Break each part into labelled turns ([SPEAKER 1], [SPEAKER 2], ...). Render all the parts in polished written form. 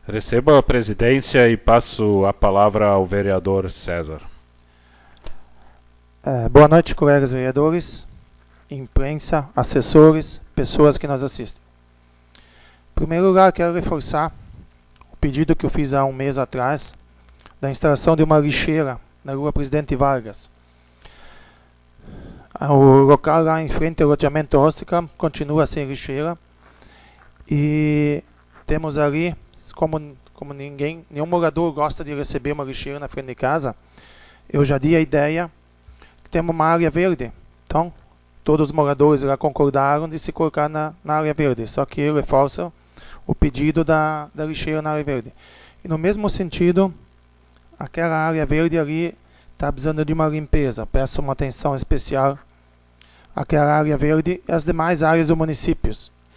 [SPEAKER 1] Recebo a presidência e passo a palavra ao vereador César.
[SPEAKER 2] Boa noite, colegas vereadores, imprensa, assessores, pessoas que nos assistem. Em primeiro lugar, quero reforçar o pedido que eu fiz há um mês atrás da instalação de uma lixeira na rua Presidente Vargas. O local lá em frente ao loteamento Óstica continua sem lixeira e temos ali, como nenhum morador gosta de receber uma lixeira na frente de casa, eu já dei a ideia que temos uma área verde. Então, todos os moradores lá concordaram de se colocar na área verde, só que eu reforço o pedido da lixeira na área verde. E no mesmo sentido, aquela área verde ali está precisando de uma limpeza. Peço uma atenção especial àquela área verde e às demais áreas do município.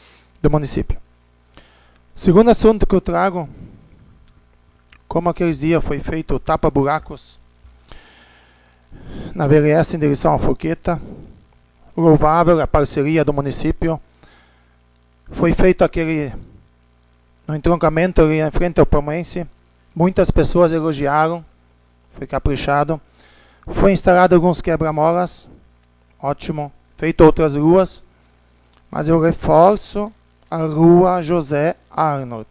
[SPEAKER 2] Segundo assunto que eu trago, como aqueles dias foi feito o tapa-buracos na VLS em direção à Forqueta, louvável a parceria do município. Foi feito aquele no entroncamento ali em frente ao Palmeirense. Muitas pessoas elogiaram, foi caprichado. Foi instalado alguns quebra-molas, ótimo. Feito outras ruas, mas eu reforço a rua José Arnold.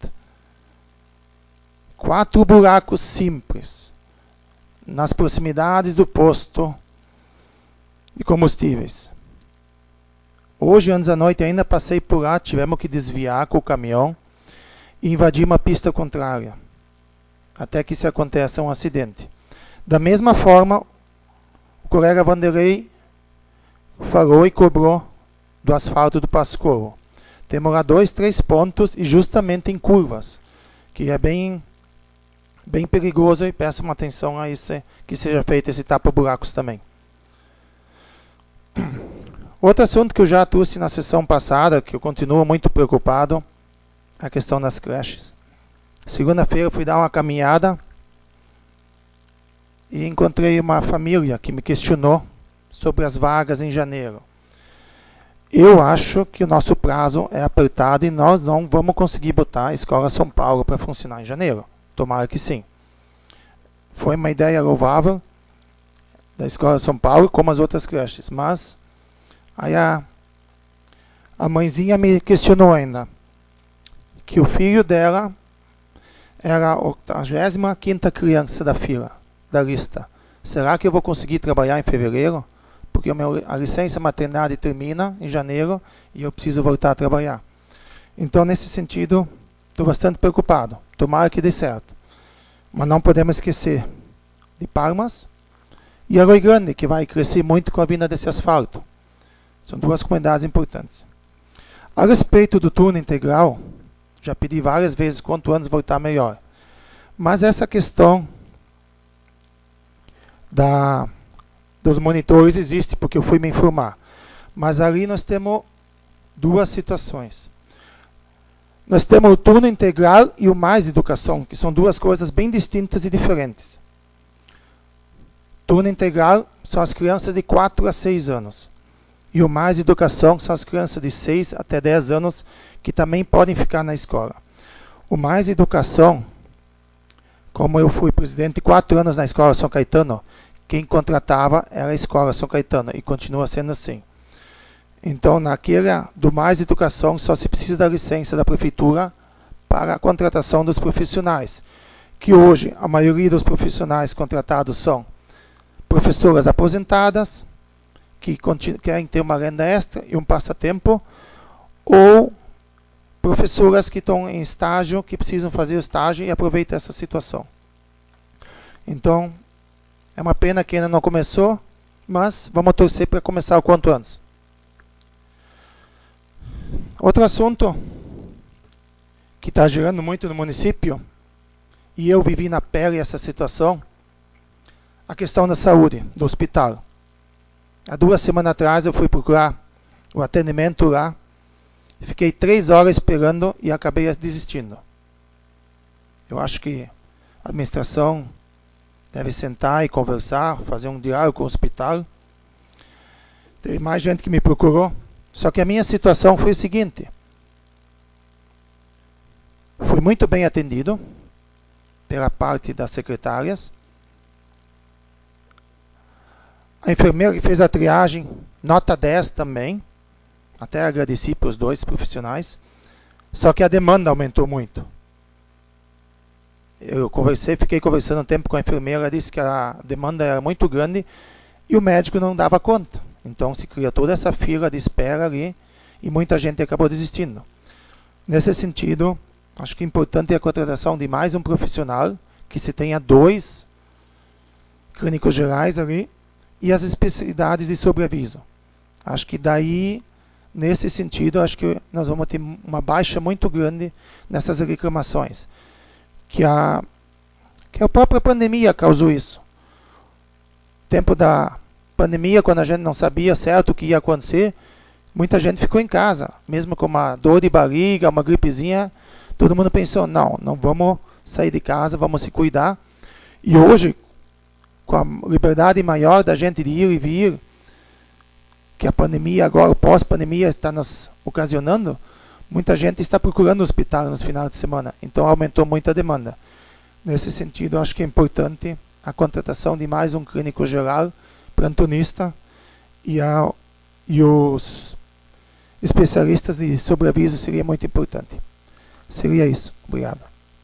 [SPEAKER 2] 4 buracos simples nas proximidades do posto de combustíveis. Hoje, antes da noite, ainda passei por lá, tivemos que desviar com o caminhão e invadir uma pista contrária, até que se aconteça um acidente. Da mesma forma, o colega Vanderlei falou e cobrou do asfalto do Pascoal. Temos lá 2, 3 pontos e justamente em curvas, que é bem perigoso, e peço uma atenção a isso, que seja feito esse tapa-buracos também. Outro assunto que eu já trouxe na sessão passada, que eu continuo muito preocupado, é a questão das creches. Segunda-feira fui dar uma caminhada e encontrei uma família que me questionou sobre as vagas em janeiro. Eu acho que o nosso prazo é apertado e nós não vamos conseguir botar a Escola São Paulo para funcionar em janeiro. Tomara que sim. Foi uma ideia louvável da Escola São Paulo, como as outras creches, mas aí a mãezinha me questionou ainda que o filho dela era a 85ª criança da fila, da lista. Será que eu vou conseguir trabalhar em fevereiro? Porque a licença maternidade termina em janeiro e eu preciso voltar a trabalhar. Então, nesse sentido, estou bastante preocupado. Tomara que dê certo. Mas não podemos esquecer de Palmas e Arroio Grande, que vai crescer muito com a vinda desse asfalto. São 2 comunidades importantes. A respeito do turno integral, já pedi várias vezes quanto antes voltar melhor. Mas essa questão dos monitores existe, porque eu fui me informar. Mas ali nós temos 2 situações. Nós temos o turno integral e o mais educação, que são 2 coisas bem distintas e diferentes. Turno integral são as crianças de 4 a 6 anos. E o mais educação são as crianças de 6 até 10 anos, que também podem ficar na escola. O mais educação, como eu fui presidente 4 anos na Escola São Caetano, quem contratava era a Escola São Caetano e continua sendo assim. Então, naquela do mais educação, só se precisa da licença da prefeitura para a contratação dos profissionais, que hoje a maioria dos profissionais contratados são professoras aposentadas, que querem ter uma renda extra e um passatempo, ou professoras que estão em estágio, que precisam fazer o estágio e aproveitam essa situação. Então, é uma pena que ainda não começou, mas vamos torcer para começar o quanto antes. Outro assunto que está girando muito no município, e eu vivi na pele essa situação, a questão da saúde, do hospital. Há 2 semanas atrás eu fui procurar o atendimento lá, fiquei 3 horas esperando e acabei desistindo. Eu acho que a administração deve sentar e conversar, fazer um diálogo com o hospital. Teve mais gente que me procurou. Só que a minha situação foi o seguinte. Fui Fui muito bem atendido pela parte das secretárias. A enfermeira que fez a triagem, nota 10 também. Até agradeci para os dois profissionais. Só que a demanda aumentou muito. Fiquei conversando um tempo com a enfermeira, ela disse que a demanda era muito grande e o médico não dava conta. Então se criou toda essa fila de espera ali e muita gente acabou desistindo. Nesse sentido, acho que é importante a contratação de mais um profissional, que se tenha 2 clínicos gerais ali e as especialidades de sobreaviso. Acho que daí, nesse sentido, acho que nós vamos ter uma baixa muito grande nessas reclamações. Que a própria pandemia causou isso. Tempo da pandemia, quando a gente não sabia certo o que ia acontecer, muita gente ficou em casa, mesmo com uma dor de barriga, uma gripezinha, todo mundo pensou, não vamos sair de casa, vamos se cuidar. E hoje, com a liberdade maior da gente de ir e vir, que a pandemia agora, o pós-pandemia está nos ocasionando, muita gente está procurando o hospital nos finais de semana, então aumentou muito a demanda. Nesse sentido, acho que é importante a contratação de mais um clínico geral, plantonista e os especialistas de sobreaviso seria muito importante. Seria isso. Obrigado.